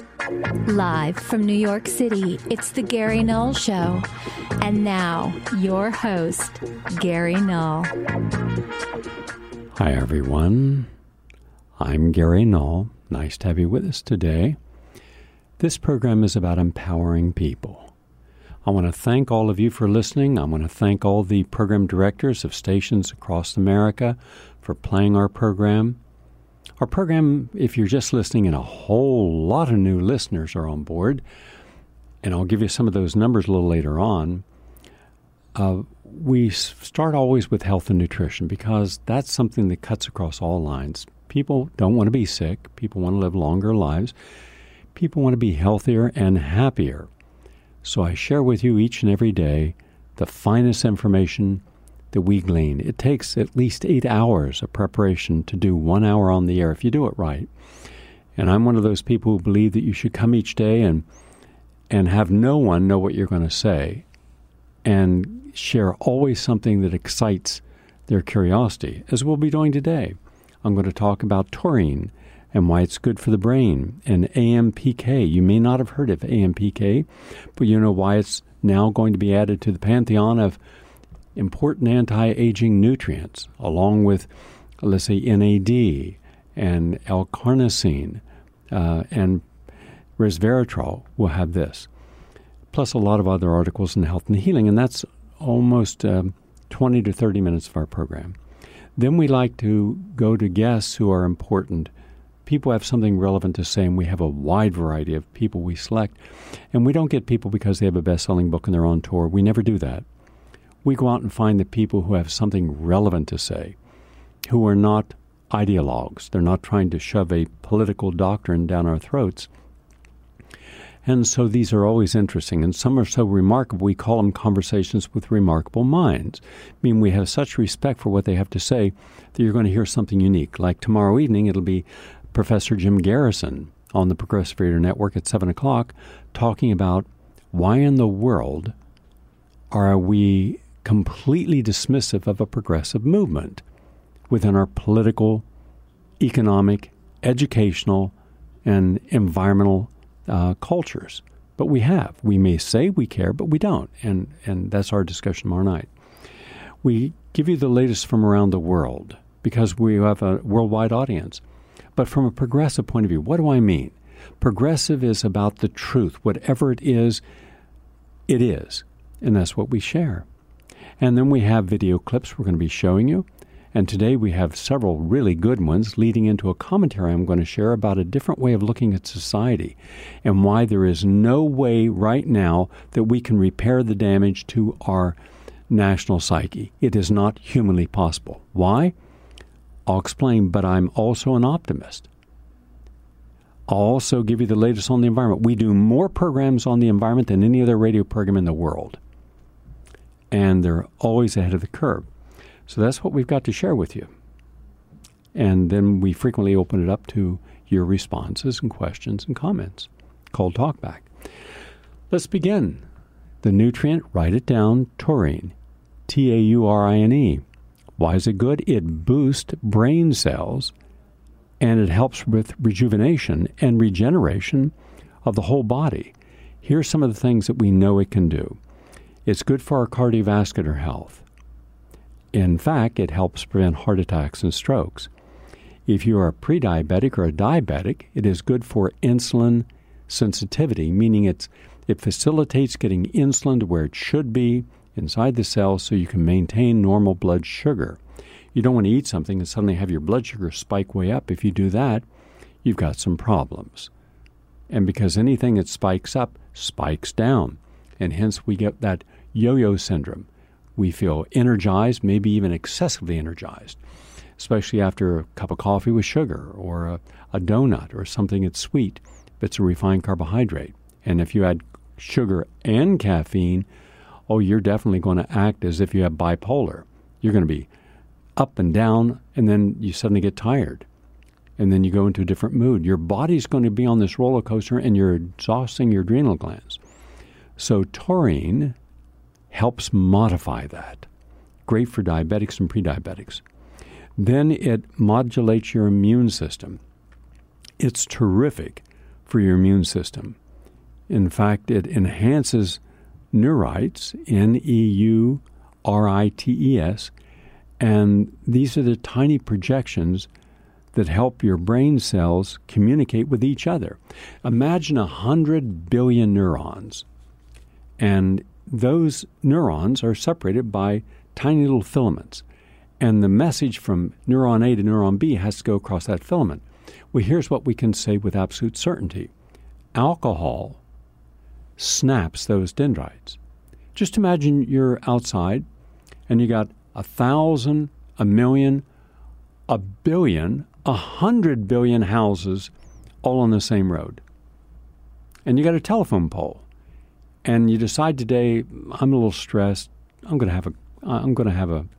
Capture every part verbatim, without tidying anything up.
Live from New York City, it's the Gary Null Show. And now, your host, Gary Null. Hi, everyone. I'm Gary Null. Nice to have you with us today. This program is about empowering people. I want to thank all of you for listening. I want to thank all the program directors of stations across America for playing our program. Our program, if you're just listening, and a whole lot of new listeners are on board, and I'll give you some of those numbers a little later on. Uh, we start always with health and nutrition because that's something that cuts across all lines. People don't want to be sick. People want to live longer lives. People want to be healthier and happier. So I share with you each and every day the finest information that we glean. It takes at least eight hours of preparation to do one hour on the air if you do it right. And I'm one of those people who believe that you should come each day and and have no one know what you're going to say and share always something that excites their curiosity, as we'll be doing today. I'm going to talk about taurine and why it's good for the brain, and A M P K. You may not have heard of A M P K, but you know why it's now going to be added to the pantheon of important anti-aging nutrients, along with, let's say, N A D and L-carnosine uh, and resveratrol will have this, plus a lot of other articles in health and healing, and that's almost um, twenty to thirty minutes of our program. Then we like to go to guests who are important. People have something relevant to say, and we have a wide variety of people we select. And we don't get people because they have a best-selling book and they're on tour. We never do that. We go out and find the people who have something relevant to say, who are not ideologues. They're not trying to shove a political doctrine down our throats. And so these are always interesting, and some are so remarkable, we call them conversations with remarkable minds. I mean, we have such respect for what they have to say that you're going to hear something unique. Like tomorrow evening, it'll be Professor Jim Garrison on the Progressive Radio Network at seven o'clock talking about why in the world are we completely dismissive of a progressive movement within our political, economic, educational, and environmental uh, cultures. But we have. We may say we care, but we don't. And, and that's our discussion tomorrow night. We give you the latest from around the world because we have a worldwide audience. But from a progressive point of view, what do I mean? Progressive is about the truth. Whatever it is, it is. And that's what we share. And then we have video clips we're going to be showing you. And today we have several really good ones leading into a commentary I'm going to share about a different way of looking at society and why there is no way right now that we can repair the damage to our national psyche. It is not humanly possible. Why? I'll explain, but I'm also an optimist. I'll also give you the latest on the environment. We do more programs on the environment than any other radio program in the world. And they're always ahead of the curve. So that's what we've got to share with you. And then we frequently open it up to your responses and questions and comments. Called Talkback. Let's begin. The nutrient, write it down, taurine. T A U R I N E. Why is it good? It boosts brain cells, and it helps with rejuvenation and regeneration of the whole body. Here's some of the things that we know it can do. It's good for our cardiovascular health. In fact, it helps prevent heart attacks and strokes. If you are a pre-diabetic or a diabetic, it is good for insulin sensitivity, meaning it's it facilitates getting insulin to where it should be inside the cell so you can maintain normal blood sugar. You don't want to eat something and suddenly have your blood sugar spike way up. If you do that, you've got some problems. And because anything that spikes up spikes down, and hence we get that yo-yo syndrome. We feel energized, maybe even excessively energized, especially after a cup of coffee with sugar or a, a donut or something that's sweet, if it's a refined carbohydrate. And if you add sugar and caffeine, oh, you're definitely going to act as if you have bipolar. You're going to be up and down, and then you suddenly get tired. And then you go into a different mood. Your body's going to be on this roller coaster, and you're exhausting your adrenal glands. So taurine helps modify that. Great for diabetics and pre-diabetics. Then it modulates your immune system. It's terrific for your immune system. In fact, it enhances neurites, N E U R I T E S, and these are the tiny projections that help your brain cells communicate with each other. Imagine a hundred billion neurons, and those neurons are separated by tiny little filaments, and the message from neuron A to neuron B has to go across that filament. Well, here's what we can say with absolute certainty. Alcohol snaps those dendrites. Just imagine you're outside and you got a thousand, a million, a billion, a hundred billion houses all on the same road. And you got a telephone pole. And you decide today, I'm a little stressed. I'm going to have a, I'm going to have a,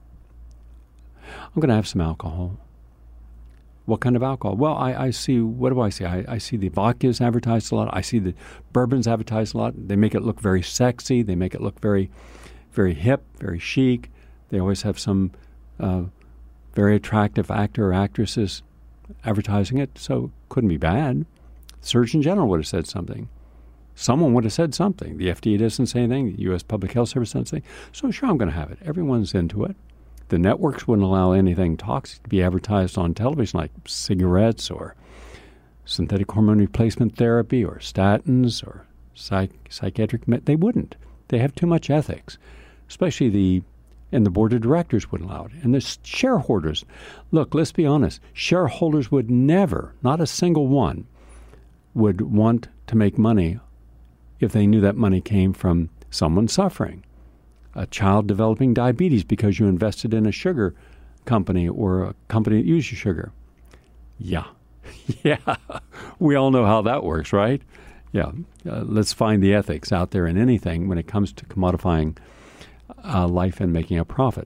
I'm going to have some alcohol. What kind of alcohol? Well, I, I see, what do I see? I, I see the vodkas advertised a lot. I see the bourbons advertised a lot. They make it look very sexy. They make it look very, very hip, very chic. They always have some uh, very attractive actor or actresses advertising it, so it couldn't be bad. The Surgeon General would have said something. Someone would have said something. The F D A doesn't say anything. The U S Public Health Service doesn't say. So sure, I'm going to have it. Everyone's into it. The networks wouldn't allow anything toxic to be advertised on television, like cigarettes or synthetic hormone replacement therapy or statins or psych- psychiatric med- They wouldn't. They have too much ethics, especially the, and the board of directors wouldn't allow it. And the shareholders, look, let's be honest, shareholders would never, not a single one, would want to make money if they knew that money came from someone suffering. A child developing diabetes because you invested in a sugar company or a company that uses sugar. Yeah. yeah. We all know how that works, right? Yeah. Uh, let's find the ethics out there in anything when it comes to commodifying uh, life and making a profit.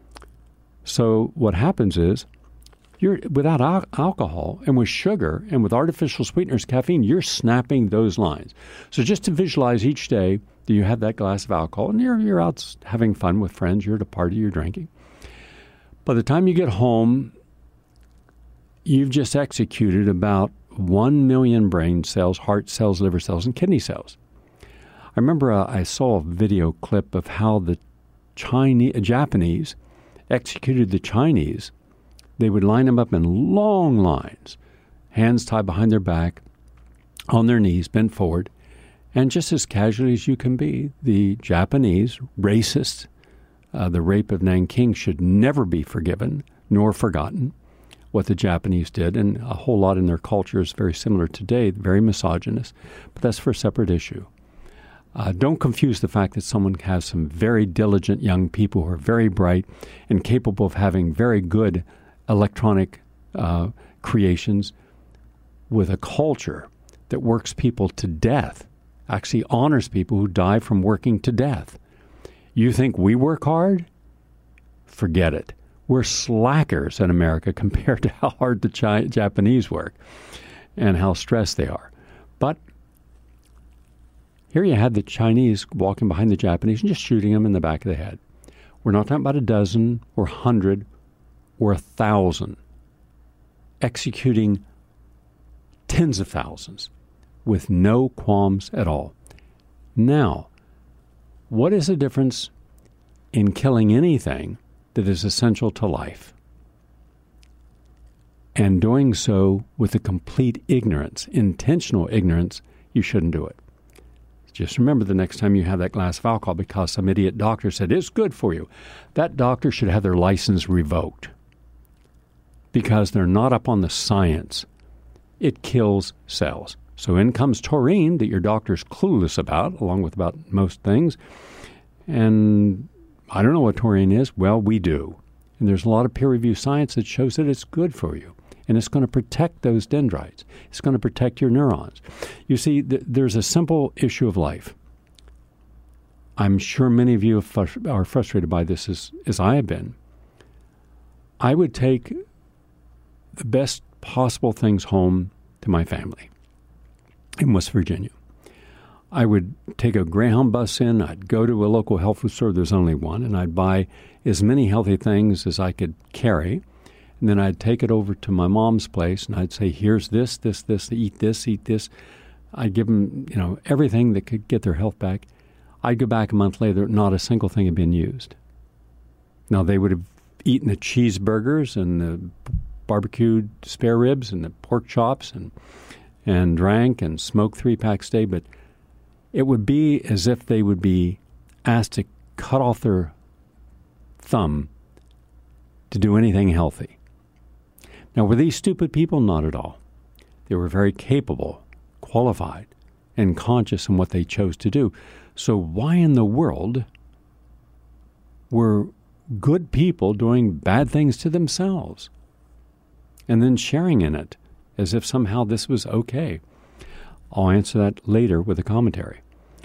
So what happens is, you're without al- alcohol and with sugar and with artificial sweeteners, caffeine, you're snapping those lines. So just to visualize each day that you have that glass of alcohol and you're, you're out having fun with friends, you're at a party, you're drinking. By the time you get home, you've just executed about one million brain cells, heart cells, liver cells, and kidney cells. I remember uh, I saw a video clip of how the Chinese, uh, Japanese executed the Chinese. They would line them up in long lines, hands tied behind their back, on their knees, bent forward, and just as casually as you can be, the Japanese, racist, uh, the rape of Nanking should never be forgiven nor forgotten, what the Japanese did, and a whole lot in their culture is very similar today, very misogynist, but that's for a separate issue. Uh, don't confuse the fact that someone has some very diligent young people who are very bright and capable of having very good electronic uh, creations with a culture that works people to death, actually honors people who die from working to death. You think we work hard? Forget it. We're slackers in America compared to how hard the Chi- Japanese work and how stressed they are. But here you had the Chinese walking behind the Japanese and just shooting them in the back of the head. We're not talking about a dozen or a hundred or a thousand, executing tens of thousands with no qualms at all. Now, what is the difference in killing anything that is essential to life and doing so with a complete ignorance, intentional ignorance? You shouldn't do it. Just remember the next time you have that glass of alcohol because some idiot doctor said it's good for you. That doctor should have their license revoked because they're not up on the science. It kills cells. So in comes taurine that your doctor's clueless about, along with about most things. And I don't know what taurine is. Well, we do. And there's a lot of peer-reviewed science that shows that it's good for you. And it's going to protect those dendrites. It's going to protect your neurons. You see, th- there's a simple issue of life. I'm sure many of you are frustrated by this as, as I have been. I would take the best possible things home to my family in West Virginia. I would take a Greyhound bus in, I'd go to a local health food store, there's only one, and I'd buy as many healthy things as I could carry, and then I'd take it over to my mom's place, and I'd say, here's this, this, this, eat this, eat this. I'd give them, you know, everything that could get their health back. I'd go back a month later, not a single thing had been used. Now, they would have eaten the cheeseburgers and the barbecued spare ribs and the pork chops and and drank and smoked three packs a day, but it would be as if they would be asked to cut off their thumb to do anything healthy. Now, were these stupid people? Not at all. They were very capable, qualified, and conscious in what they chose to do. So why in the world were good people doing bad things to themselves and then sharing in it as if somehow this was okay? I'll answer that later with a commentary.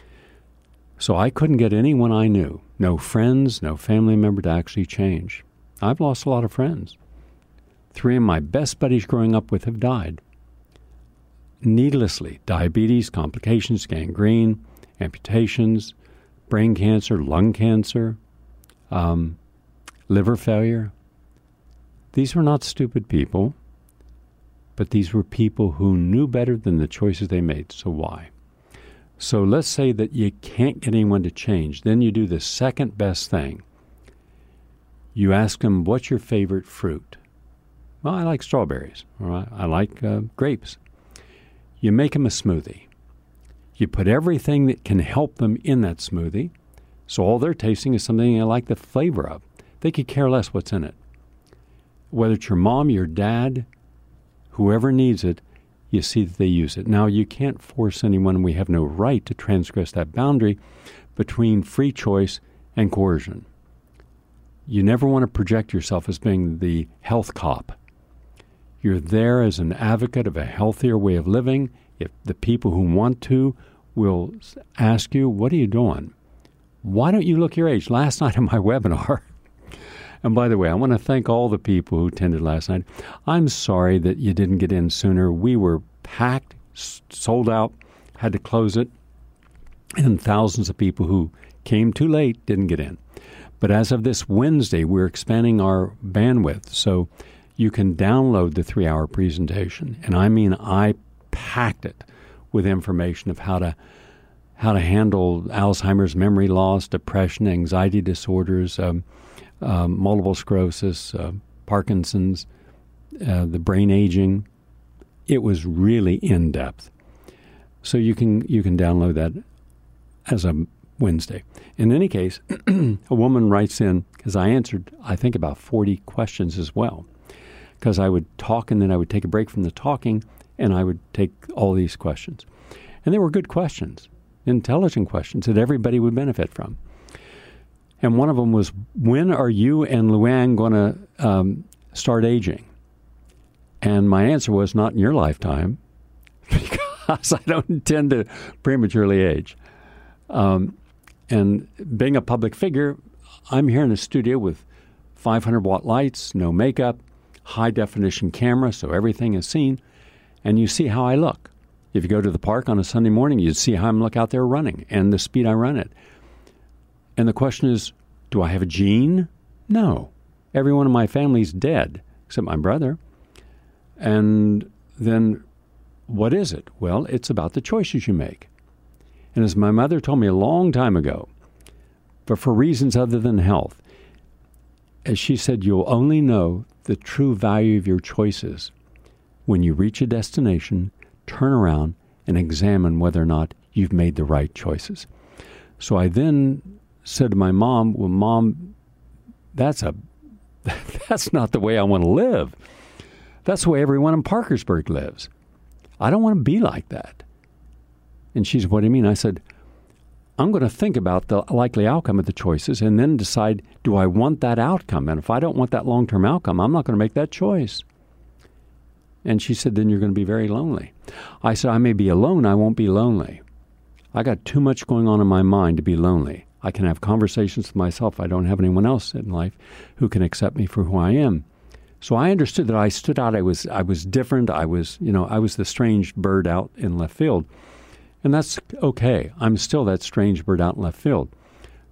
So I couldn't get anyone I knew, no friends, no family member, to actually change. I've lost a lot of friends. Three of my best buddies growing up with have died needlessly. Diabetes, complications, gangrene, amputations, brain cancer, lung cancer, um, liver failure. These were not stupid people, but these were people who knew better than the choices they made. So why? So let's say that you can't get anyone to change. Then you do the second best thing. You ask them, what's your favorite fruit? Well, I like strawberries, or I, I like uh, grapes. You make them a smoothie. You put everything that can help them in that smoothie, so all they're tasting is something they like the flavor of. They could care less what's in it. Whether it's your mom, your dad, whoever needs it, you see that they use it. Now, you can't force anyone. We have no right to transgress that boundary between free choice and coercion. You never want to project yourself as being the health cop. You're there as an advocate of a healthier way of living. If the people who want to will ask you, what are you doing? Why don't you look your age? Last night on my webinar, and by the way, I want to thank all the people who attended last night. I'm sorry that you didn't get in sooner. We were packed, sold out, had to close it, and thousands of people who came too late didn't get in. But as of this Wednesday, we're expanding our bandwidth, so you can download the three-hour presentation. And I mean, I packed it with information of how to how to handle Alzheimer's, memory loss, depression, anxiety disorders, um, um, multiple sclerosis, uh, Parkinson's, uh, the brain aging. It was really in-depth. So you can you can download that as a Wednesday. In any case, a woman writes in, because I answered, I think, about forty questions as well, because I would talk and then I would take a break from the talking and I would take all these questions. And they were good questions, intelligent questions that everybody would benefit from. And one of them was, when are you and Luann going to um, start aging? And my answer was, not in your lifetime, because I don't intend to prematurely age. Um, and being a public figure, I'm here in a studio with five hundred watt lights, no makeup, high definition camera, so everything is seen. And you see how I look. If you go to the park on a Sunday morning, you'd see how I look out there running and the speed I run at. And the question is, do I have a gene? No. Everyone in my family's dead, except my brother. And then what is it? Well, it's about the choices you make. And as my mother told me a long time ago, but for reasons other than health, as she said, you'll only know the true value of your choices when you reach a destination, turn around, and examine whether or not you've made the right choices. So I then said to my mom, well, Mom, that's a that's not the way I want to live. That's the way everyone in Parkersburg lives. I don't want to be like that. And she said, what do you mean? I said, I'm going to think about the likely outcome of the choices and then decide, do I want that outcome? And if I don't want that long-term outcome, I'm not going to make that choice. And she said, then you're going to be very lonely. I said, I may be alone, I won't be lonely. I got too much going on in my mind to be lonely. I can have conversations with myself. I don't have anyone else in life who can accept me for who I am. So I understood that I stood out. I was I was different. I was, you know, I was the strange bird out in left field. And that's okay. I'm still that strange bird out in left field.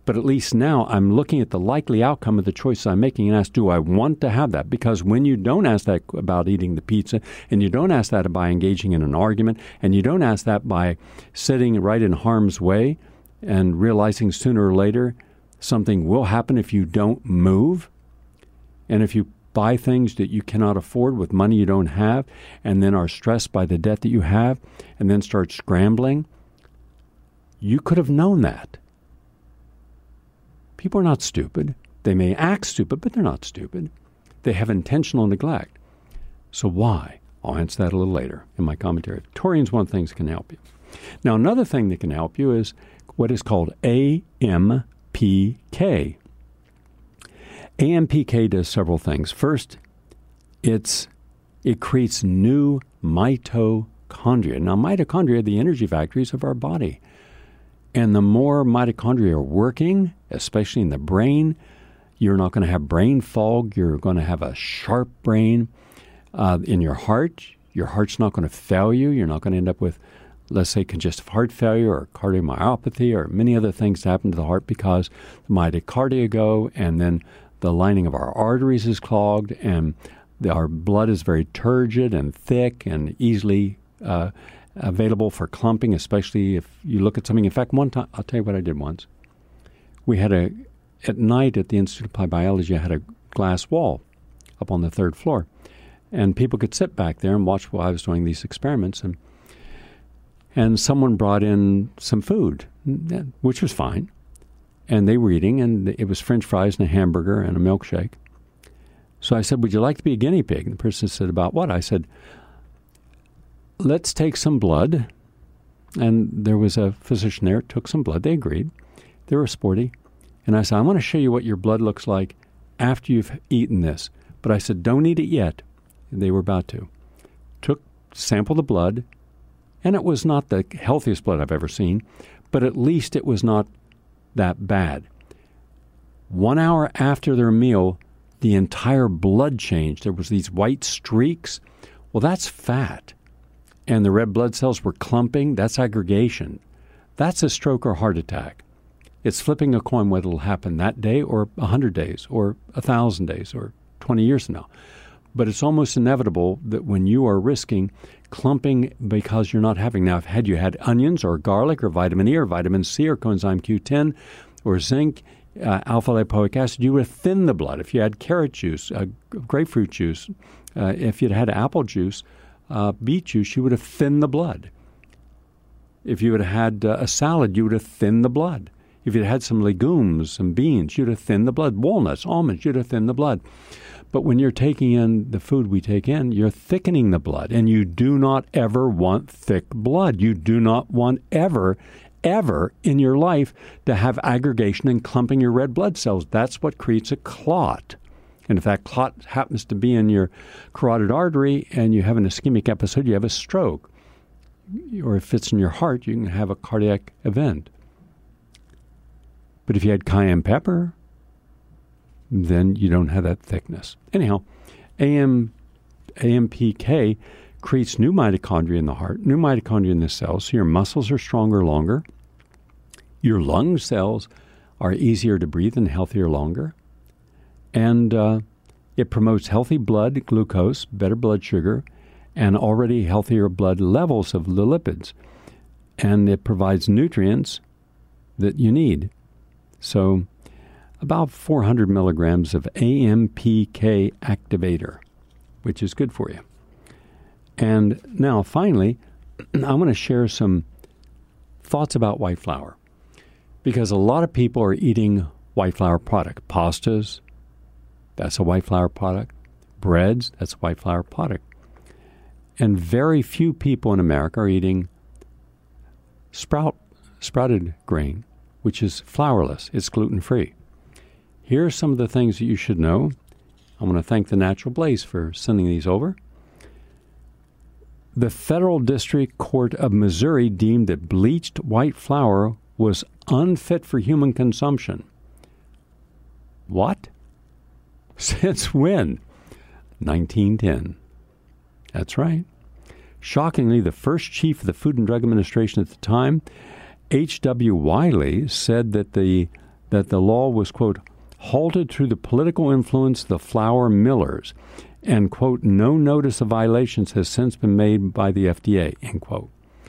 But at least now I'm looking at the likely outcome of the choices I'm making and ask, do I want to have that? Because when you don't ask that about eating the pizza, and you don't ask that by engaging in an argument, and you don't ask that by sitting right in harm's way and realizing sooner or later something will happen if you don't move, and if you buy things that you cannot afford with money you don't have, and then are stressed by the debt that you have, and then start scrambling, you could have known that. People are not stupid. They may act stupid, but they're not stupid. They have intentional neglect. So why? I'll answer that a little later in my commentary. Taurine's one of the things that can help you. Now, another thing that can help you is what is called A M P K. A M P K does several things. First, it's it creates new mitochondria. Now, mitochondria are the energy factories of our body. And the more mitochondria are working, especially in the brain, you're not going to have brain fog. You're going to have a sharp brain. Uh, in your heart, your heart's not going to fail you. You're not going to end up with, let's say, congestive heart failure or cardiomyopathy or many other things that happen to the heart because the mitochondria go, and then the lining of our arteries is clogged, and the, our blood is very turgid and thick and easily uh, available for clumping, especially if you look at something. In fact, one time, I'll tell you what I did once. We had a, at night at the Institute of Applied Biology, I had a glass wall up on the third floor. And people could sit back there and watch while I was doing these experiments. And and someone brought in some food, which was fine. And they were eating, and it was French fries and a hamburger and a milkshake. So I said, would you like to be a guinea pig? And the person said, about what? I said, let's take some blood. And there was a physician there, took some blood. They agreed. They were sporty. And I said, I want to show you what your blood looks like after you've eaten this. But I said, don't eat it yet. And they were about to. Took, sampled the blood, and it was not the healthiest blood I've ever seen, but at least it was not that bad. One hour after their meal, the entire blood changed. There was these white streaks. Well, that's fat. And the red blood cells were clumping. That's aggregation. That's a stroke or heart attack. It's flipping a coin whether it'll happen that day or one hundred days or one thousand days or twenty years from now. But it's almost inevitable that when you are risking clumping because you're not having, now, had you had onions or garlic or vitamin E or vitamin C or coenzyme Q ten or zinc, uh, alpha-lipoic acid, you would have thinned the blood. If you had carrot juice, uh, grapefruit juice, uh, if you'd had apple juice, uh, beet juice, you would have thinned the blood. If you had had uh, a salad, you would have thinned the blood. If you'd had some legumes, some beans, you'd have thinned the blood. Walnuts, almonds, you'd have thinned the blood. But when you're taking in the food we take in, you're thickening the blood. And you do not ever want thick blood. You do not want ever, ever in your life to have aggregation and clumping your red blood cells. That's what creates a clot. And if that clot happens to be in your carotid artery and you have an ischemic episode, you have a stroke. Or if it's in your heart, you can have a cardiac event. But if you had cayenne pepper, then you don't have that thickness. Anyhow, A M, A M P K creates new mitochondria in the heart, new mitochondria in the cells, so your muscles are stronger longer. Your lung cells are easier to breathe and healthier longer. And uh, it promotes healthy blood glucose, better blood sugar, and already healthier blood levels of the lipids. And it provides nutrients that you need. So about four hundred milligrams of A M P K activator, which is good for you. And now, finally, I want to share some thoughts about white flour, because a lot of people are eating white flour product. Pastas, that's a white flour product. Breads, that's a white flour product. And very few people in America are eating sprout, sprouted grain, which is flourless. It's gluten-free. Here are some of the things that you should know. I want to thank the Natural Blaze for sending these over. The Federal District Court of Missouri deemed that bleached white flour was unfit for human consumption. What? Since when? nineteen ten. That's right. Shockingly, the first chief of the Food and Drug Administration at the time, H W Wiley, said that the that the law was, quote, halted through the political influence of the flour millers, and, quote, no notice of violations has since been made by the F D A, end quote.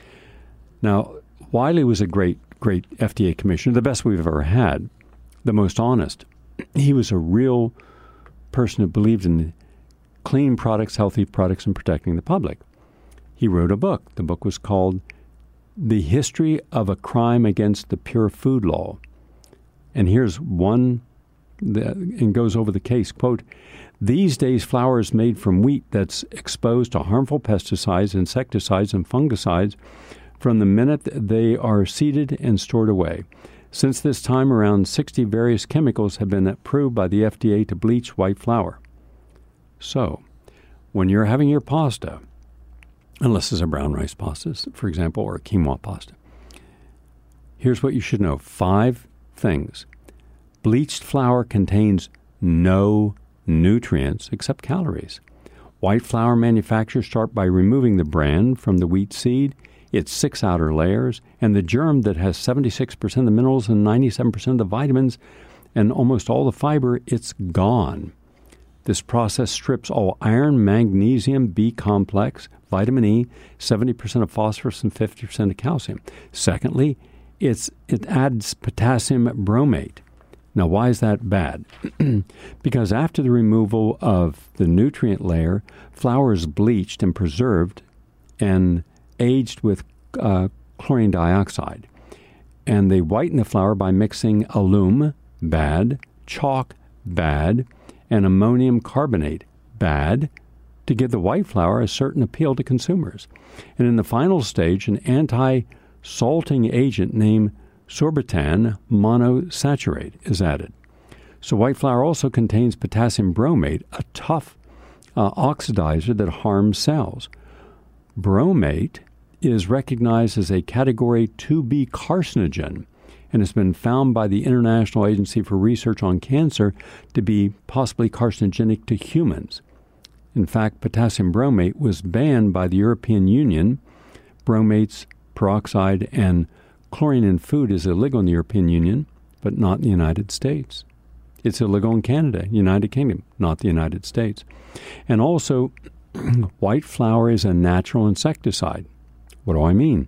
Now, Wiley was a great, great F D A commissioner, the best we've ever had, the most honest. He was a real person who believed in clean products, healthy products, and protecting the public. He wrote a book. The book was called The History of a Crime Against the Pure Food Law. And here's one that and goes over the case, quote, these days flour is made from wheat that's exposed to harmful pesticides, insecticides, and fungicides from the minute they are seeded and stored away. Since this time, around sixty various chemicals have been approved by the F D A to bleach white flour. So, when you're having your pasta, unless it's a brown rice pasta, for example, or a quinoa pasta, here's what you should know. Five things. Bleached flour contains no nutrients except calories. White flour manufacturers start by removing the bran from the wheat seed, its six outer layers, and the germ that has seventy-six percent of the minerals and ninety-seven percent of the vitamins and almost all the fiber. It's gone. This process strips all iron, magnesium, B complex, vitamin E, seventy percent of phosphorus, and fifty percent of calcium. Secondly, it's, it adds potassium bromate. Now, why is that bad? Because after the removal of the nutrient layer, flour is bleached and preserved and aged with uh, chlorine dioxide. And they whiten the flour by mixing alum, bad, chalk, bad, and ammonium carbonate, bad, to give the white flour a certain appeal to consumers. And in the final stage, an anti-salting agent named sorbitan monosaccharate is added. So white flour also contains potassium bromate, a tough uh, oxidizer that harms cells. Bromate is recognized as a Category two B carcinogen and has been found by the International Agency for Research on Cancer to be possibly carcinogenic to humans. In fact, potassium bromate was banned by the European Union. Bromates, peroxide, and chlorine in food is illegal in the European Union, but not in the United States. It's illegal in Canada, United Kingdom, not the United States. And also, white flour is a natural insecticide. What do I mean?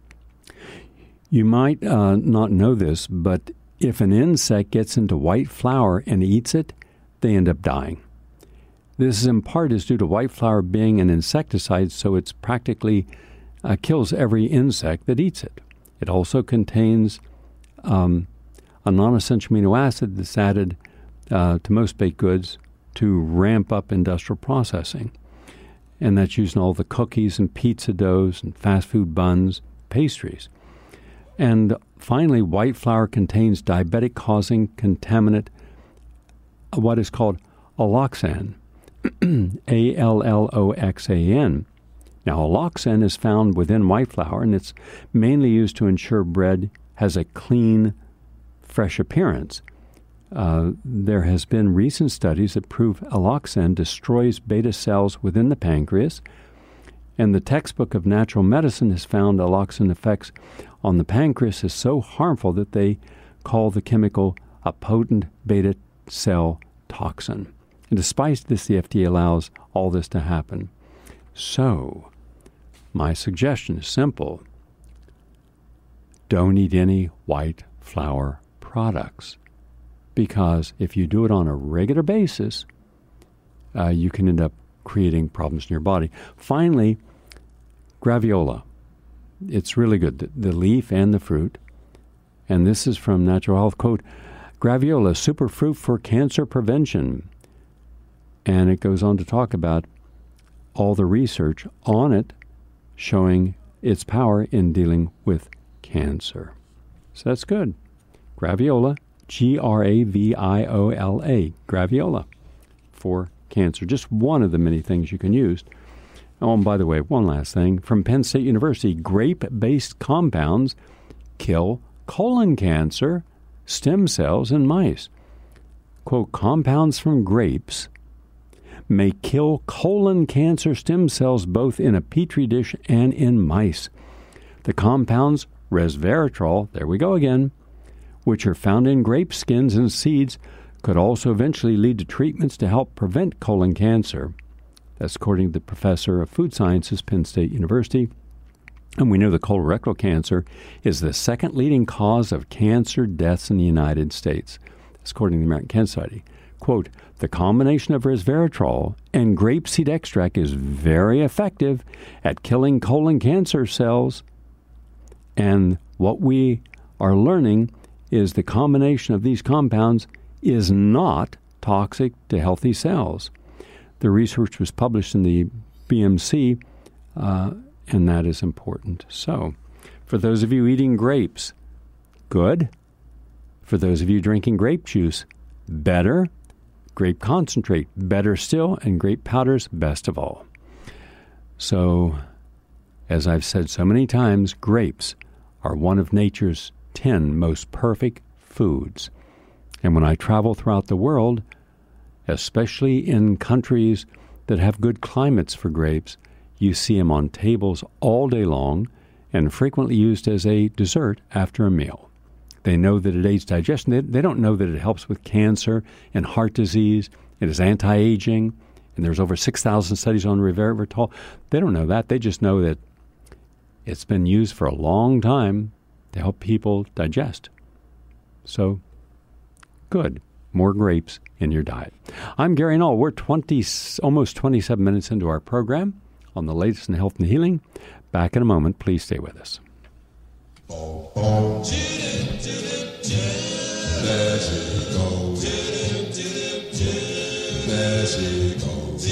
You might uh, not know this, but if an insect gets into white flour and eats it, they end up dying. This is in part is due to white flour being an insecticide, so it's practically uh, kills every insect that eats it. It also contains um, a non-essential amino acid that's added uh, to most baked goods to ramp up industrial processing. And that's used in all the cookies and pizza doughs and fast food buns, pastries. And finally, white flour contains diabetic-causing contaminant, what is called alloxan, A L L O X A N. Now, alloxan is found within white flour, and it's mainly used to ensure bread has a clean, fresh appearance. Uh, there has been recent studies that prove alloxan destroys beta cells within the pancreas, and the textbook of natural medicine has found alloxan effects on the pancreas is so harmful that they call the chemical a potent beta cell toxin. And despite this, the F D A allows all this to happen. So, my suggestion is simple. Don't eat any white flour products. Because if you do it on a regular basis, uh, you can end up creating problems in your body. Finally, graviola. It's really good, the, the leaf and the fruit. And this is from Natural Health. Quote, graviola, superfruit for cancer prevention. And it goes on to talk about all the research on it showing its power in dealing with cancer. So that's good. Graviola, G R A V I O L A, graviola, for cancer. Just one of the many things you can use. Oh, and by the way, one last thing. From Penn State University, grape-based compounds kill colon cancer stem cells in mice. Quote, compounds from grapes may kill colon cancer stem cells both in a petri dish and in mice. The compounds resveratrol, there we go again, which are found in grape skins and seeds, could also eventually lead to treatments to help prevent colon cancer. That's according to the professor of food sciences, Penn State University. And we know that colorectal cancer is the second leading cause of cancer deaths in the United States. That's according to the American Cancer Society. Quote, the combination of resveratrol and grapeseed extract is very effective at killing colon cancer cells. And what we are learning is the combination of these compounds is not toxic to healthy cells. The research was published in the B M C, uh, and that is important. So, for those of you eating grapes, good. For those of you drinking grape juice, better. Grape concentrate, better still. And grape powders, best of all. So, as I've said so many times, grapes are one of nature's ten most perfect foods. And when I travel throughout the world, especially in countries that have good climates for grapes, you see them on tables all day long and frequently used as a dessert after a meal. They know that it aids digestion. They, they don't know that it helps with cancer and heart disease. It is anti-aging. And there's over six thousand studies on resveratrol. They don't know that. They just know that it's been used for a long time to help people digest. So, good. More grapes in your diet. I'm Gary Null. We're twenty, almost twenty-seven minutes into our program on the latest in health and healing. Back in a moment. Please stay with us. Oh, oh. There she goes. There she goes.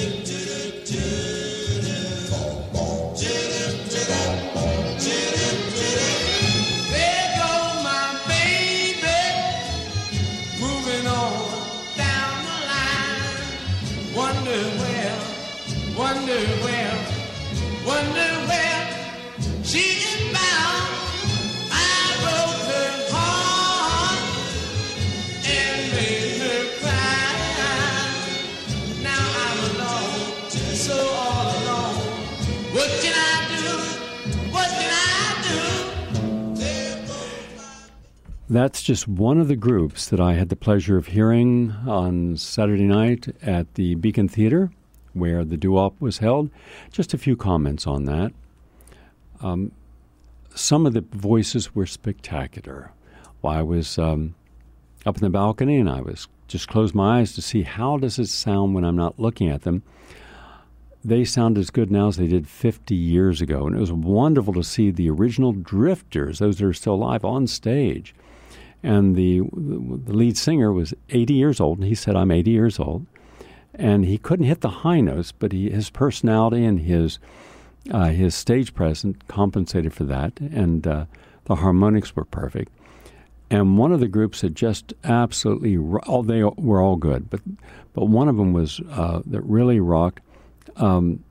There goes my baby, moving on down the line. Wonder where, wonder where, wonder where she is bound. I broke her heart and made her cry. Now I'm alone, so all alone. What can I do? What can I do? There goes my... That's just one of the groups that I had the pleasure of hearing on Saturday night at the Beacon Theater, where the doo-wop was held. Just a few comments on that. Um, some of the voices were spectacular. Well, I was um, up in the balcony, and I was just closed my eyes to see how does it sound when I'm not looking at them. They sound as good now as they did fifty years ago, and it was wonderful to see the original Drifters, those that are still alive, on stage. And the the lead singer was eighty years old, and he said, I'm eighty years old. And he couldn't hit the high notes, but he, his personality and his uh, his stage presence compensated for that, and uh, the harmonics were perfect. And one of the groups had just absolutely, all they were all good, but but one of them was uh, that really rocked. Um,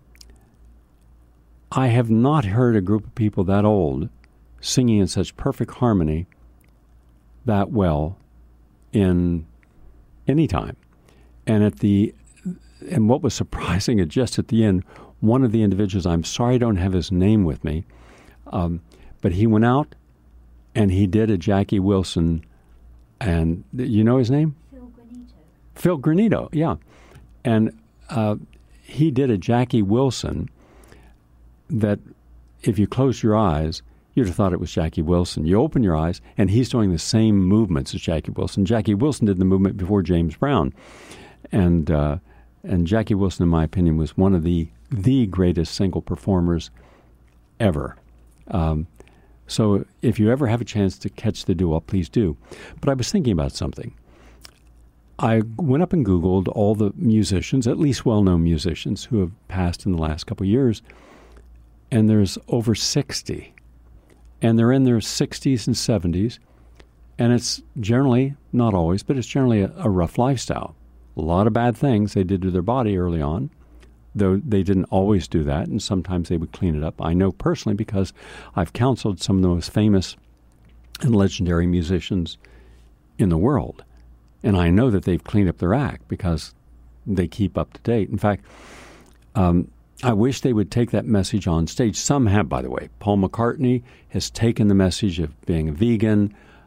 I have not heard a group of people that old singing in such perfect harmony that well in any time. And at the and what was surprising is just at the end, one of the individuals, I'm sorry I don't have his name with me, um, but he went out and he did a Jackie Wilson, and you know his name? Phil Granito. Phil Granito, yeah. And uh, he did a Jackie Wilson that if you close your eyes, you'd have thought it was Jackie Wilson. You open your eyes, and he's doing the same movements as Jackie Wilson. Jackie Wilson did the movement before James Brown. And uh, and Jackie Wilson, in my opinion, was one of the the greatest single performers ever. Um, so if you ever have a chance to catch the doo-wop, please do. But I was thinking about something. I went up and Googled all the musicians, at least well-known musicians, who have passed in the last couple of years, and there's over sixty. And they're in their sixties and seventies, and it's generally, not always, but it's generally a, a rough lifestyle. A lot of bad things they did to their body early on, though they didn't always do that, and sometimes they would clean it up. I know personally because I've counseled some of the most famous and legendary musicians in the world, and I know that they've cleaned up their act because they keep up to date. In fact, um, I wish they would take that message on stage. Some have, by the way. Paul McCartney has taken the message of being a vegan.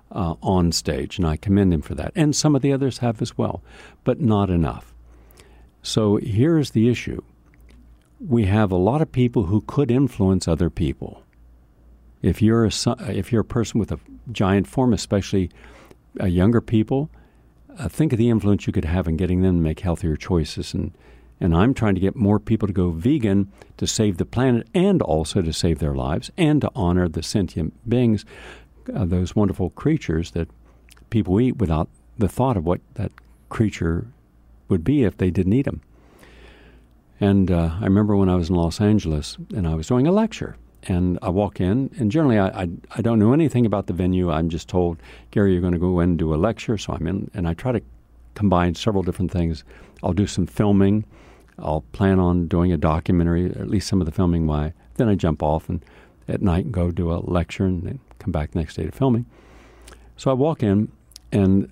uh, on stage, and I commend him for that. And some of the others have as well, but not enough. So here's the issue. We have a lot of people who could influence other people. If you're a, if you're a person with a giant form, especially uh, younger people, uh, think of the influence you could have in getting them to make healthier choices. And, and I'm trying to get more people to go vegan to save the planet and also to save their lives and to honor the sentient beings, uh, those wonderful creatures that people eat without the thought of what that creature would be if they didn't eat them. And uh, I remember when I was in Los Angeles and I was doing a lecture. And I walk in, and generally I, I I don't know anything about the venue. I'm just told, Gary, you're going to go in and do a lecture. So I'm in, and I try to combine several different things. I'll do some filming. I'll plan on doing a documentary, or at least some of the filming. Why? Then I jump off and at night and go do a lecture and then come back the next day to filming. So I walk in, and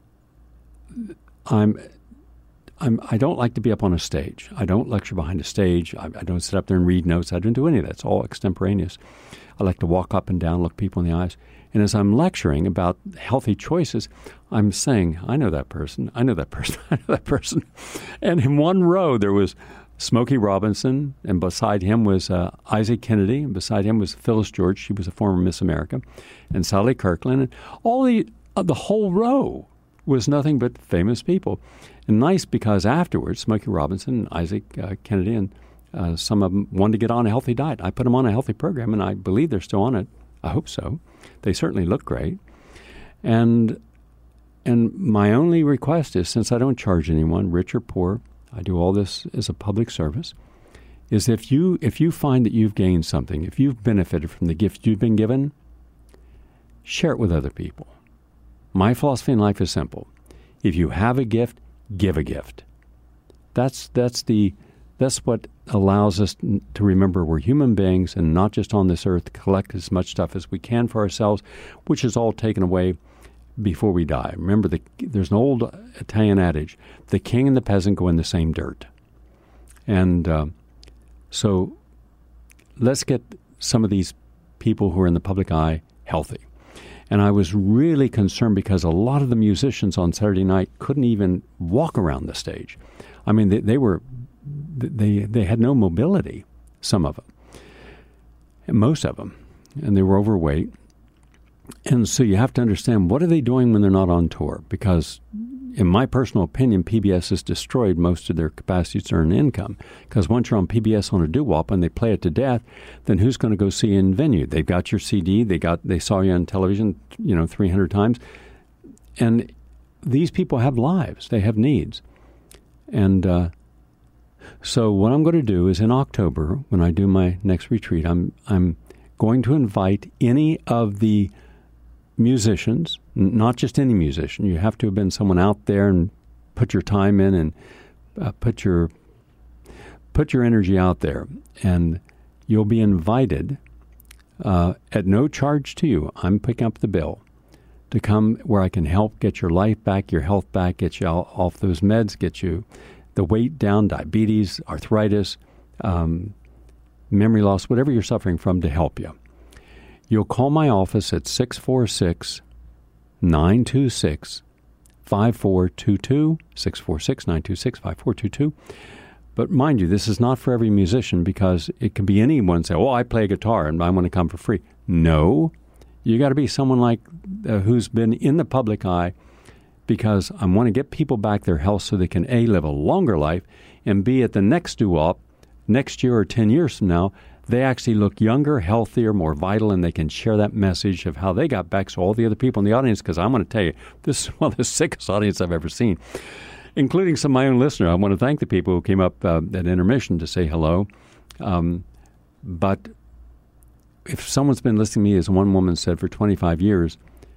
I'm... I'm, I don't like to be up on a stage. I don't lecture behind a stage. I, I don't sit up there and read notes. I don't do any of that. It's all extemporaneous. I like to walk up and down, look people in the eyes. And as I'm lecturing about healthy choices, I'm saying, I know that person. I know that person. I know that person. And in one row, there was Smokey Robinson, and beside him was uh, Isaac Kennedy, and beside him was Phyllis George. She was a former Miss America, and Sally Kirkland. And all the uh, the whole row was nothing but famous people. And nice because afterwards, Smokey Robinson, Isaac uh, Kennedy, and uh, some of them wanted to get on a healthy diet. I put them on a healthy program, and I believe they're still on it. I hope so. They certainly look great. And and my only request is, since I don't charge anyone, rich or poor, I do all this as a public service, is if you if you find that you've gained something, if you've benefited from the gift you've been given, share it with other people. My philosophy in life is simple. If you have a gift, give a gift. That's that's the that's what allows us to remember we're human beings and not just on this earth to collect as much stuff as we can for ourselves, which is all taken away before we die. Remember, the, there's an old Italian adage: the king and the peasant go in the same dirt. And uh, so, let's get some of these people who are in the public eye healthy. And I was really concerned because a lot of the musicians on Saturday night couldn't even walk around the stage. I mean, they, they were, they they had no mobility, some of them, and most of them, and they were overweight. And so you have to understand, what are they doing when they're not on tour? Because in my personal opinion, P B S has destroyed most of their capacity to earn income. Because once you're on P B S on a doo-wop and they play it to death, then who's going to go see you in venue? They've got your C D. They got they saw you on television, you know, three hundred times. And these people have lives. They have needs. And uh, so what I'm going to do is in October, when I do my next retreat, I'm I'm going to invite any of the musicians, not just any musician. You have to have been someone out there and put your time in and uh, put your put your energy out there, and you'll be invited uh, at no charge to you. I'm picking up the bill to come where I can help get your life back, your health back, get you off those meds, get you the weight down, diabetes, arthritis, um, memory loss, whatever you're suffering from, to help you. You'll call my office at six four six, nine two six, five four two two, six four six, nine two six, five four two two. But mind you, this is not for every musician, because it can be anyone say, oh, I play guitar and I want to come for free. No, you got to be someone like uh, who's been in the public eye, because I want to get people back their health so they can A, live a longer life, and B, at the next doo-wop, next year or ten years from now, they actually look younger, healthier, more vital, and they can share that message of how they got back. So all the other people in the audience, because I'm going to tell you, this is one of the sickest audience I've ever seen, including some of my own listeners. I want to thank the people who came up uh, at intermission to say hello. Um, but if someone's been listening to me, as one woman said, for twenty-five years,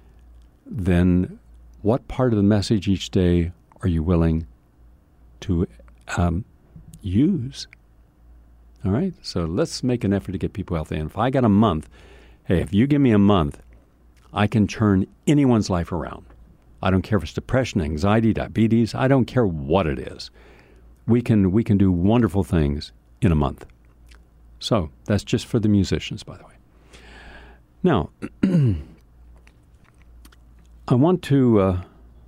then what part of the message each day are you willing to um, use? All right, so let's make an effort to get people healthy. And if I got a month, hey, if you give me a month, I can turn anyone's life around. I don't care if it's depression, anxiety, diabetes. I don't care what it is. We can we can do wonderful things in a month. So that's just for the musicians, by the way. Now, I want to, uh,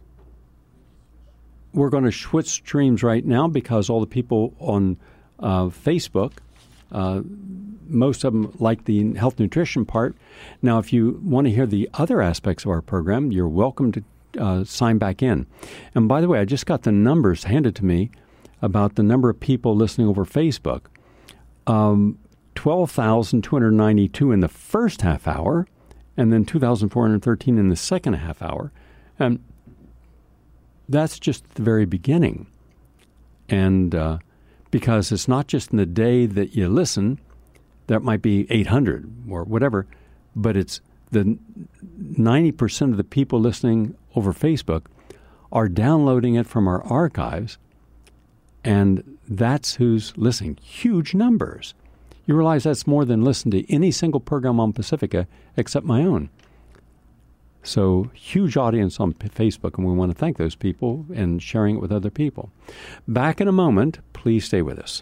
we're going to switch streams right now because all the people on uh, Facebook, uh, most of them like the health nutrition part. Now, if you want to hear the other aspects of our program, you're welcome to uh, sign back in. And by the way, I just got the numbers handed to me about the number of people listening over Facebook. Um, twelve thousand two hundred ninety-two in the first half hour, and then two thousand four hundred thirteen in the second half hour. And that's just the very beginning. And uh, because it's not just in the day that you listen, that might be eight hundred or whatever, but it's the ninety percent of the people listening over Facebook are downloading it from our archives, and that's who's listening. Huge numbers. You realize that's more than listen to any single program on Pacifica except my own. So huge audience on P- Facebook, and we want to thank those people and sharing it with other people. Back in a moment. Please stay with us.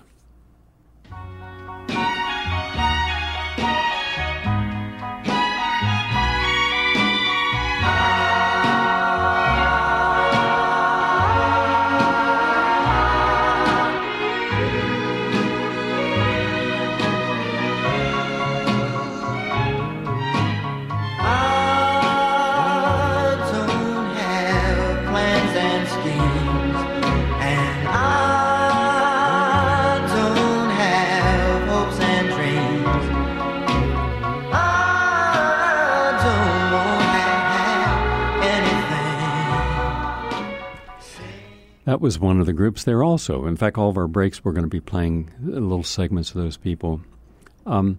That was one of the groups there also. In fact, all of our breaks, we're going to be playing little segments of those people. Um,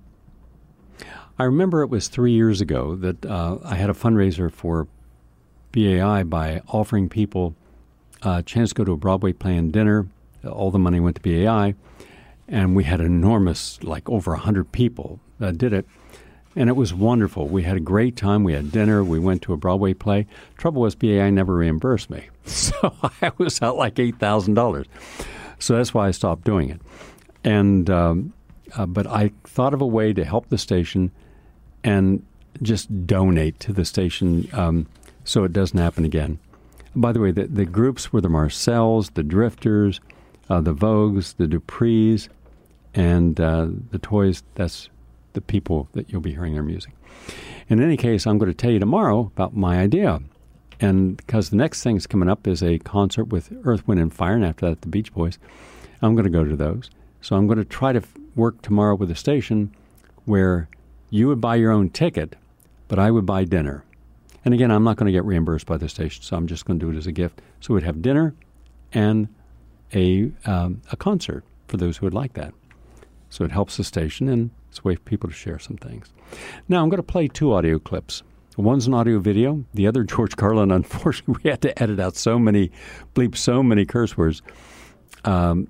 I remember it was three years ago that uh, I had a fundraiser for B A I by offering people a chance to go to a Broadway play and dinner. All the money went to B A I, and we had enormous, like over one hundred people that did it. And it was wonderful. We had a great time. We had dinner. We went to a Broadway play. Trouble was, B A I never reimbursed me. So I was out like eight thousand dollars. So that's why I stopped doing it. And um, uh, but I thought of a way to help the station and just donate to the station um, so it doesn't happen again. By the way, the, the groups were the Marcells, the Drifters, uh, the Vogues, the Duprees, and uh, the Toys. That's the people that you'll be hearing their music. In any case, I'm going to tell you tomorrow about my idea. And because the next thing's coming up is a concert with Earth, Wind, and Fire, and after that, the Beach Boys, I'm going to go to those. So I'm going to try to f- work tomorrow with a station where you would buy your own ticket, but I would buy dinner. And again, I'm not going to get reimbursed by the station, so I'm just going to do it as a gift. So we'd have dinner and a um, a concert for those who would like that. So it helps the station, and it's a way for people to share some things. Now, I'm going to play two audio clips. One's an audio video. The other, George Carlin, unfortunately, we had to edit out so many, bleep so many curse words um,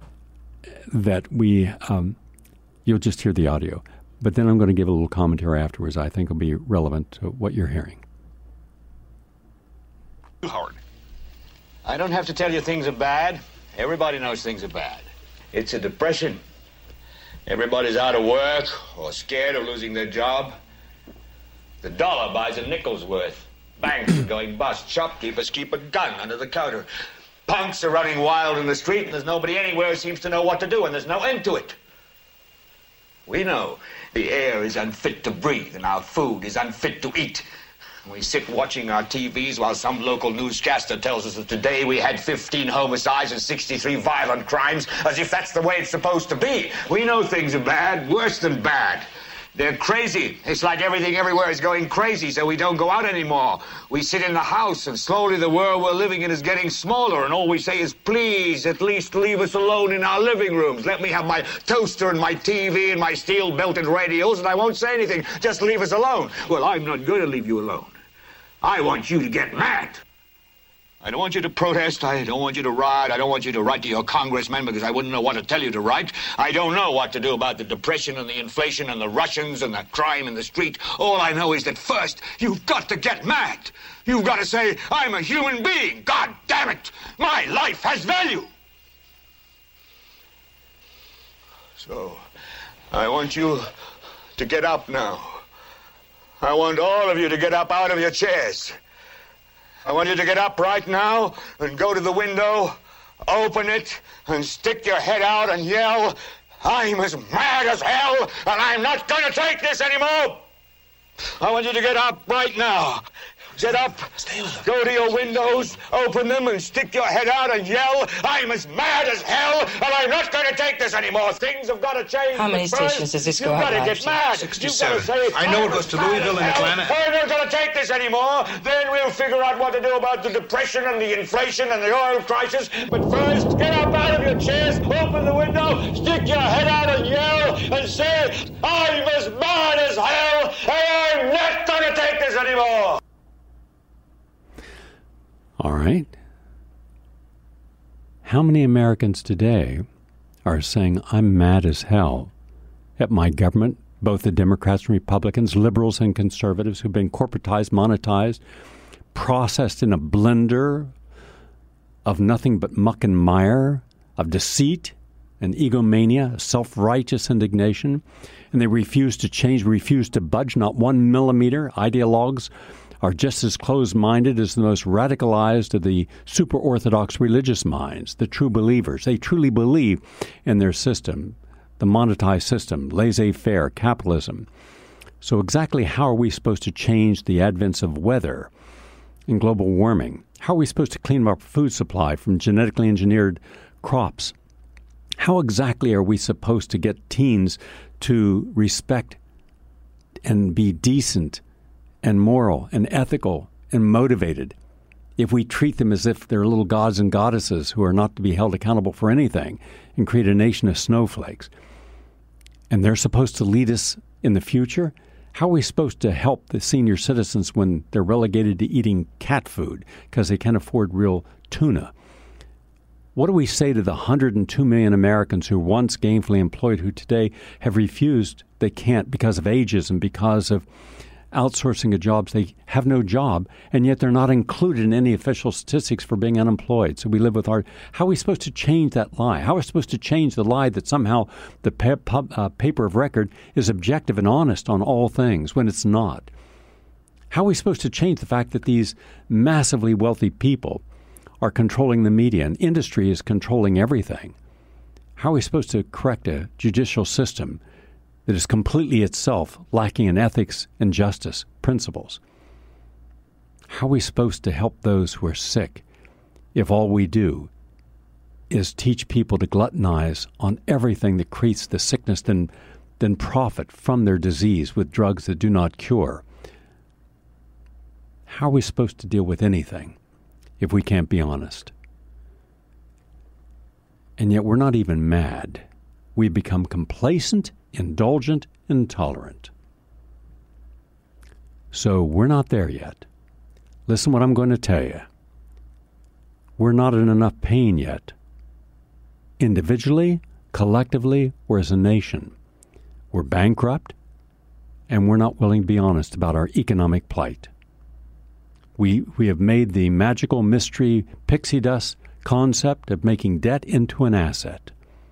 that we, um, you'll just hear the audio. But then I'm going to give a little commentary afterwards I think will be relevant to what you're hearing. Howard, I don't have to tell you things are bad. Everybody knows things are bad. It's a depression. Everybody's out of work or scared of losing their job. The dollar buys a nickel's worth. Banks are going bust. Shopkeepers keep a gun under the counter. Punks are running wild in the street, and there's nobody anywhere who seems to know what to do, and there's no end to it. We know the air is unfit to breathe, and our food is unfit to eat. We sit watching our T Vs while some local newscaster tells us that today we had fifteen homicides and sixty-three violent crimes, as if that's the way it's supposed to be. We know things are bad, worse than bad. They're crazy. It's like everything everywhere is going crazy, so we don't go out anymore. We sit in the house, and slowly the world we're living in is getting smaller, and all we say is, please, at least leave us alone in our living rooms. Let me have my toaster and my T V and my steel-belted radios, and I won't say anything. Just leave us alone. Well, I'm not going to leave you alone. I want you to get mad. I don't want you to protest. I don't want you to riot. I don't want you to write to your congressman because I wouldn't know what to tell you to write. I don't know what to do about the depression and the inflation and the Russians and the crime in the street. All I know is that first, you've got to get mad. You've got to say, I'm a human being. God damn it. My life has value. So, I want you to get up now. I want all of you to get up out of your chairs. I want you to get up right now and go to the window, open it, and stick your head out and yell, I'm as mad as hell, and I'm not going to take this anymore. I want you to get up right now. Get up, go to your windows, open them, and stick your head out and yell, I'm as mad as hell, and I'm not going to take this anymore. Things have got to change. How many stations does this go out? You've got to get mad. sixty-seven. You've got to say, I know it goes to Louisville and Atlanta. I'm not going to take this anymore. Then we'll figure out what to do about the depression and the inflation and the oil crisis. But first, get up out of your chairs, open the window, stick your head out and yell, and say, I'm as mad as hell, and I'm not going to take this anymore. All right. How many Americans today are saying, I'm mad as hell at my government, both the Democrats and Republicans, liberals and conservatives who've been corporatized, monetized, processed in a blender of nothing but muck and mire, of deceit and egomania, self-righteous indignation, and they refuse to change, refuse to budge, not one millimeter. Ideologues are just as closed-minded as the most radicalized of the super-Orthodox religious minds, the true believers. They truly believe in their system, the monetized system, laissez-faire, capitalism. So exactly how are we supposed to change the advents of weather and global warming? How are we supposed to clean up our food supply from genetically engineered crops? How exactly are we supposed to get teens to respect and be decent and moral and ethical and motivated if we treat them as if they're little gods and goddesses who are not to be held accountable for anything and create a nation of snowflakes? And they're supposed to lead us in the future? How are we supposed to help the senior citizens when they're relegated to eating cat food because they can't afford real tuna? What do we say to the one hundred two million Americans who were once gainfully employed who today have refused, they can't because of ageism, because of outsourcing of jobs, they have no job, and yet they're not included in any official statistics for being unemployed. So we live with our... How are we supposed to change that lie? How are we supposed to change the lie that somehow the pa- pub, uh, paper of record is objective and honest on all things when it's not? How are we supposed to change the fact that these massively wealthy people are controlling the media and industry is controlling everything? How are we supposed to correct a judicial system that is completely itself lacking in ethics and justice principles? How are we supposed to help those who are sick if all we do is teach people to gluttonize on everything that creates the sickness, then, then profit from their disease with drugs that do not cure? How are we supposed to deal with anything if we can't be honest? And yet we're not even mad. We become complacent, indulgent, intolerant. So we're not there yet. Listen what I'm going to tell you. We're not in enough pain yet. Individually, collectively, or as a nation. We're bankrupt, and we're not willing to be honest about our economic plight. We, we have made the magical mystery pixie dust concept of making debt into an asset.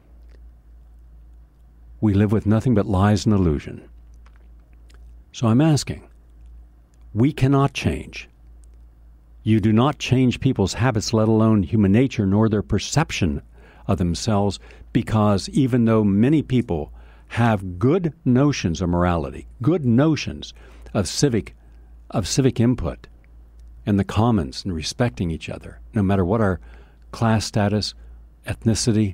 We live with nothing but lies and illusion. So I'm asking, we cannot change. You do not change people's habits, let alone human nature, nor their perception of themselves, because even though many people have good notions of morality, good notions of civic, of civic input, and the commons and respecting each other, no matter what our class status, ethnicity,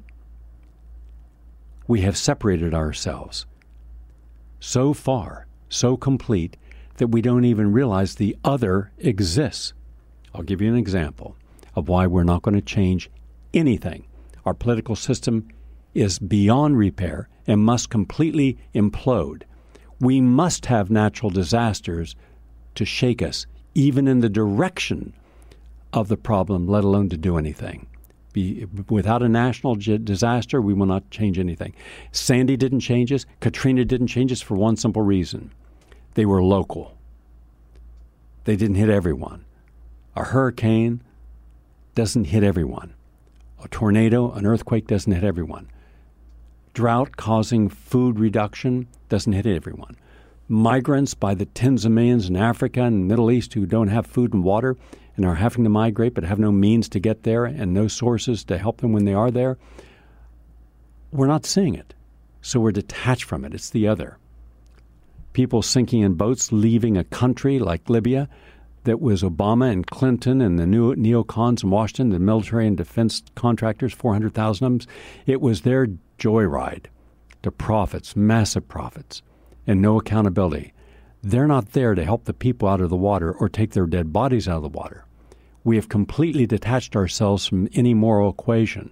we have separated ourselves so far, so complete, that we don't even realize the other exists. I'll give you an example of why we're not going to change anything. Our political system is beyond repair and must completely implode. We must have natural disasters to shake us, even in the direction of the problem, let alone to do anything. Be, without a national j- disaster, we will not change anything. Sandy didn't change us. Katrina didn't change us for one simple reason. They were local. They didn't hit everyone. A hurricane doesn't hit everyone. A tornado, an earthquake doesn't hit everyone. Drought causing food reduction doesn't hit everyone. Migrants by the tens of millions in Africa and Middle East who don't have food and water and are having to migrate but have no means to get there and no sources to help them when they are there, we're not seeing it. So we're detached from it. It's the other. People sinking in boats, leaving a country like Libya that was Obama and Clinton and the new neocons in Washington, the military and defense contractors, four hundred thousand of them. It was their joyride to profits, massive profits, and no accountability. They're not there to help the people out of the water or take their dead bodies out of the water. We have completely detached ourselves from any moral equation.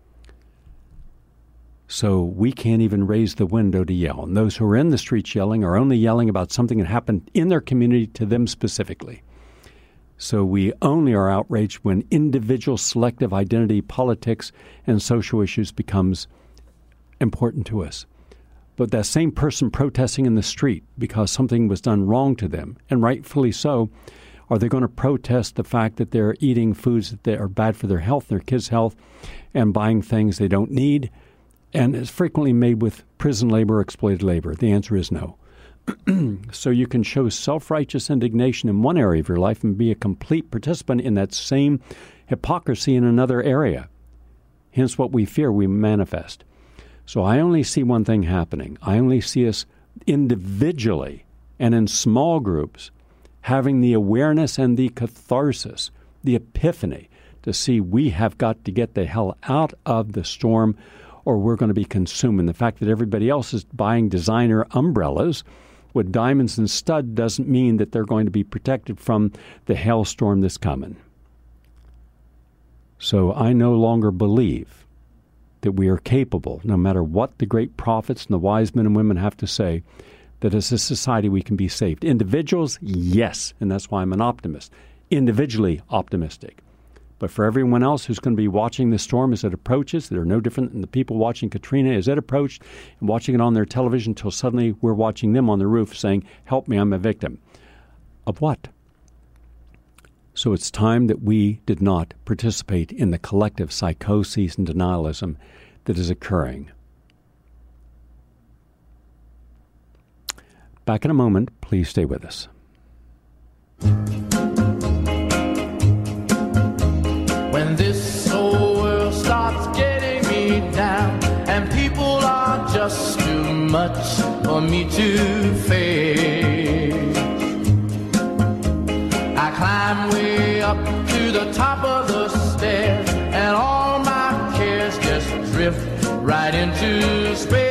So we can't even raise the window to yell. And those who are in the streets yelling are only yelling about something that happened in their community to them specifically. So we only are outraged when individual selective identity politics and social issues becomes important to us. But that same person protesting in the street because something was done wrong to them, and rightfully so, are they going to protest the fact that they're eating foods that they are bad for their health, their kids' health, and buying things they don't need, and is frequently made with prison labor or exploited labor? The answer is no. So you can show self-righteous indignation in one area of your life and be a complete participant in that same hypocrisy in another area. Hence what we fear we manifest. So I only see one thing happening. I only see us individually and in small groups having the awareness and the catharsis, the epiphany to see we have got to get the hell out of the storm or we're going to be consumed. And the fact that everybody else is buying designer umbrellas with diamonds and stud doesn't mean that they're going to be protected from the hailstorm that's coming. So I no longer believe that we are capable, no matter what the great prophets and the wise men and women have to say, that as a society we can be saved. Individuals, yes, and that's why I'm an optimist. Individually optimistic. But for everyone else who's going to be watching the storm as it approaches, they're no different than the people watching Katrina as it approached and watching it on their television until suddenly we're watching them on the roof saying, help me, I'm a victim. Of what? So it's time that we did not participate in the collective psychosis and denialism that is occurring. Back in a moment. Please stay with us. When this whole world starts getting me down and people are just too much for me to face, I climb way up to the top of the stairs and all my cares just drift right into space.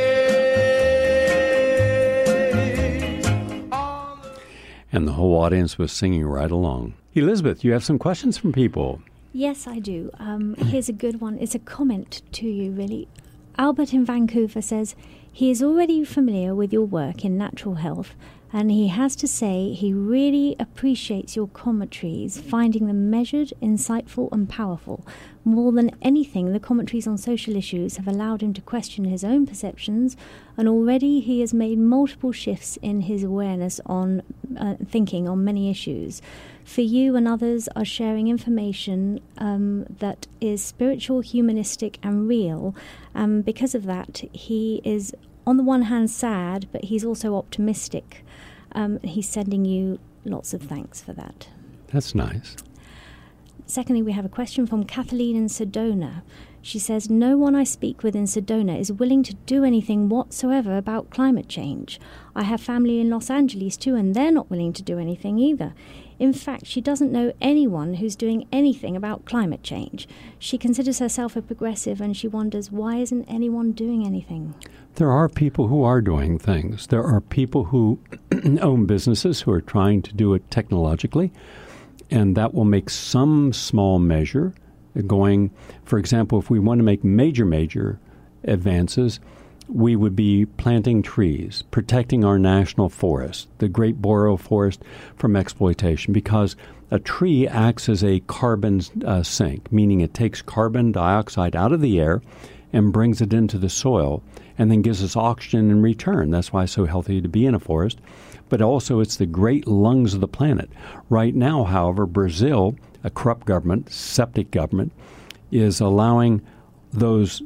And the whole audience was singing right along. Elizabeth, you have some questions from people. Yes, I do. Um, here's a good one. It's a comment to you, really. Albert in Vancouver says, he is already familiar with your work in natural health, and he has to say he really appreciates your commentaries, finding them measured, insightful, and powerful. More than anything, the commentaries on social issues have allowed him to question his own perceptions, and already he has made multiple shifts in his awareness on uh, thinking on many issues. For you and others are sharing information um, that is spiritual, humanistic, and real. Um, because of that, he is, on the one hand, sad, but he's also optimistic. Um, he's sending you lots of thanks for that. That's nice. Secondly, we have a question from Kathleen in Sedona. She says, no one I speak with in Sedona is willing to do anything whatsoever about climate change. I have family in Los Angeles too, and they're not willing to do anything either. In fact, she doesn't know anyone who's doing anything about climate change. She considers herself a progressive, and she wonders, why isn't anyone doing anything? There are people who are doing things. There are people who own businesses who are trying to do it technologically, and that will make some small measure going. For example, if we want to make major, major advances, we would be planting trees, protecting our national forest, the Great Boreal Forest, from exploitation, because a tree acts as a carbon uh, sink, meaning it takes carbon dioxide out of the air and brings it into the soil and then gives us oxygen in return. That's why it's so healthy to be in a forest. But also it's the great lungs of the planet. Right now, however, Brazil, a corrupt government, septic government, is allowing those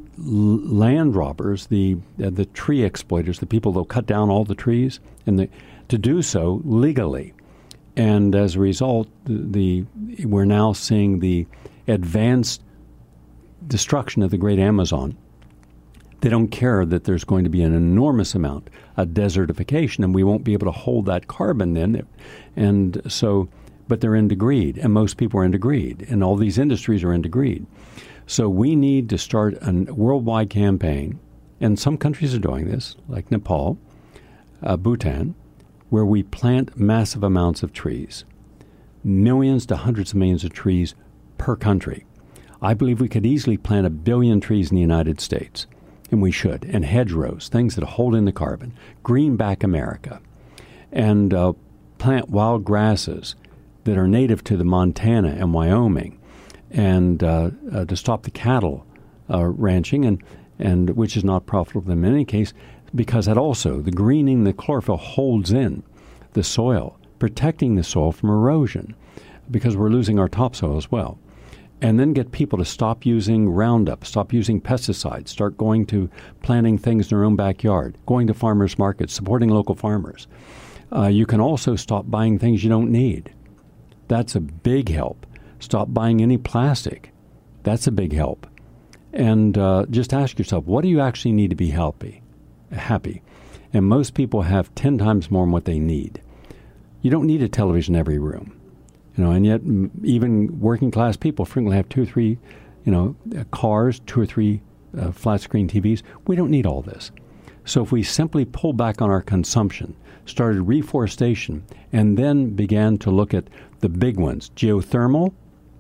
land robbers, the uh, the tree exploiters, the people that will cut down all the trees, and the, to do so legally. And as a result, the, the we're now seeing the advanced destruction of the great Amazon. They don't care that there's going to be an enormous amount of desertification, and we won't be able to hold that carbon then. And so, but they're into greed, and most people are into greed, and all these industries are into greed. So we need to start a worldwide campaign, and some countries are doing this, like Nepal, uh, Bhutan, where we plant massive amounts of trees, millions to hundreds of millions of trees per country. I believe we could easily plant a billion trees in the United States, and we should, and hedgerows, things that hold in the carbon, green back America, and uh, plant wild grasses that are native to the Montana and Wyoming, and uh, uh, to stop the cattle uh, ranching, and, and which is not profitable in any case, because that also, the greening, the chlorophyll holds in the soil, protecting the soil from erosion, because we're losing our topsoil as well. And then get people to stop using Roundup, stop using pesticides, start going to planting things in their own backyard, going to farmers markets, supporting local farmers. Uh, you can also stop buying things you don't need. That's a big help. Stop buying any plastic. That's a big help. And uh, just ask yourself, what do you actually need to be healthy, happy? And most people have ten times more than what they need. You don't need a television in every room. You know, and yet m- even working class people frequently have two or three, you know, uh, cars, two or three uh, flat screen T Vs. We don't need all this. So if we simply pull back on our consumption, started reforestation, and then began to look at the big ones, geothermal,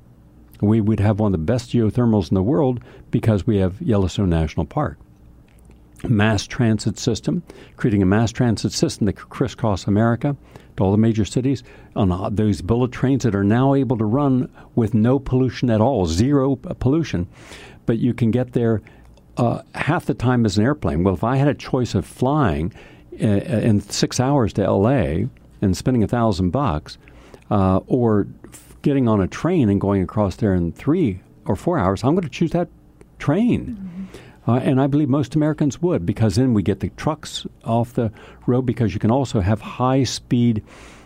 we would have one of the best geothermals in the world because we have Yellowstone National Park. Mass transit system, creating a mass transit system that could crisscross America to all the major cities on uh, those bullet trains that are now able to run with no pollution at all, zero pollution. But you can get there uh, half the time as an airplane. Well, if I had a choice of flying uh, in six hours to L A and spending a thousand bucks, uh, or getting on a train and going across there in three or four hours, I'm going to choose that train. Mm-hmm. Uh, and I believe most Americans would, because then we get the trucks off the road, because you can also have high-speed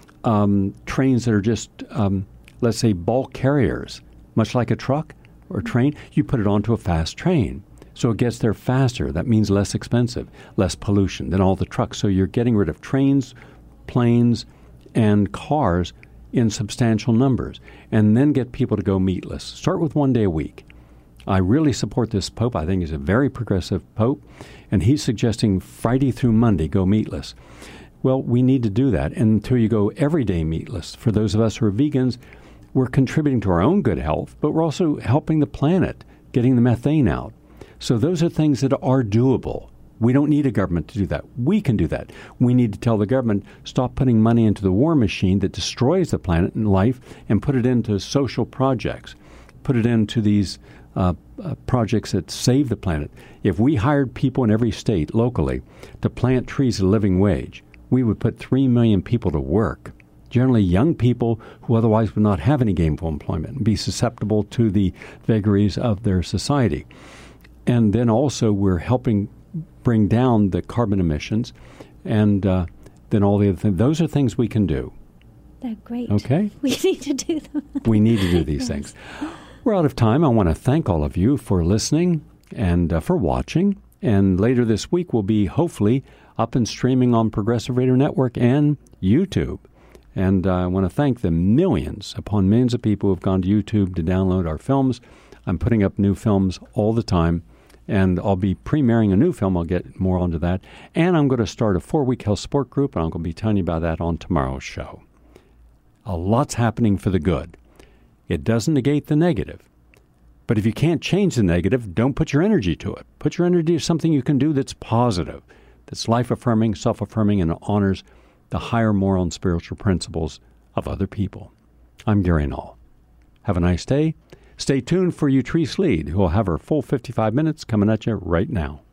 um, trains that are just, um, let's say, bulk carriers, much like a truck or train. You put it onto a fast train. So it gets there faster. That means less expensive, less pollution than all the trucks. So you're getting rid of trains, planes, and cars in substantial numbers, and then get people to go meatless. Start with one day a week. I really support this Pope. I think he's a very progressive Pope, and he's suggesting Friday through Monday go meatless. Well, we need to do that until you go every day meatless. For those of us who are vegans, we're contributing to our own good health, but we're also helping the planet, getting the methane out. So those are things that are doable. We don't need a government to do that. We can do that. We need to tell the government, stop putting money into the war machine that destroys the planet and life, and put it into social projects. Put it into these uh, uh, projects that save the planet. If we hired people in every state locally to plant trees at a living wage, we would put three million people to work. Generally young people who otherwise would not have any gainful employment and be susceptible to the vagaries of their society. And then also we're helping bring down the carbon emissions, and uh, then all the other things. Those are things we can do. They're great. Okay? We need to do them. We need to do these Yes. things. We're out of time. I want to thank all of you for listening and uh, for watching. And later this week, we'll be hopefully up and streaming on Progressive Radio Network and YouTube. And uh, I want to thank the millions upon millions of people who have gone to YouTube to download our films. I'm putting up new films all the time. And I'll be premiering a new film. I'll get more onto that. And I'm going to start a four-week health support group, and I'm going to be telling you about that on tomorrow's show. A lot's happening for the good. It doesn't negate the negative. But if you can't change the negative, don't put your energy to it. Put your energy to something you can do that's positive, that's life-affirming, self-affirming, and honors the higher moral and spiritual principles of other people. I'm Gary Null. Have a nice day. Stay tuned for Utrice Lead, who will have her full fifty-five minutes coming at you right now.